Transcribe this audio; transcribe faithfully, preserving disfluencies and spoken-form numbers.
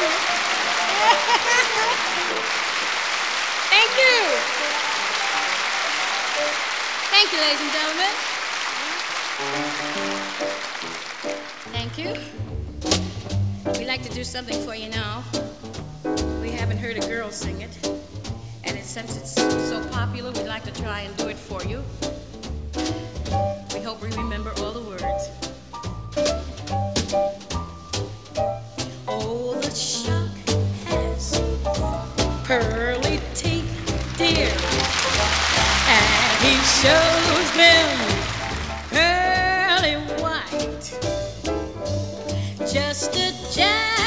Thank you. Thank you, ladies and gentlemen. Thank you. We'd like to do something for you now. We haven't heard a girl sing it. And it, since it's so popular, we'd like to try and do it for you. We hope we remember all the words. Oh, the shark has pearly teeth, dear, and he shows them pearly white. Just a jazz.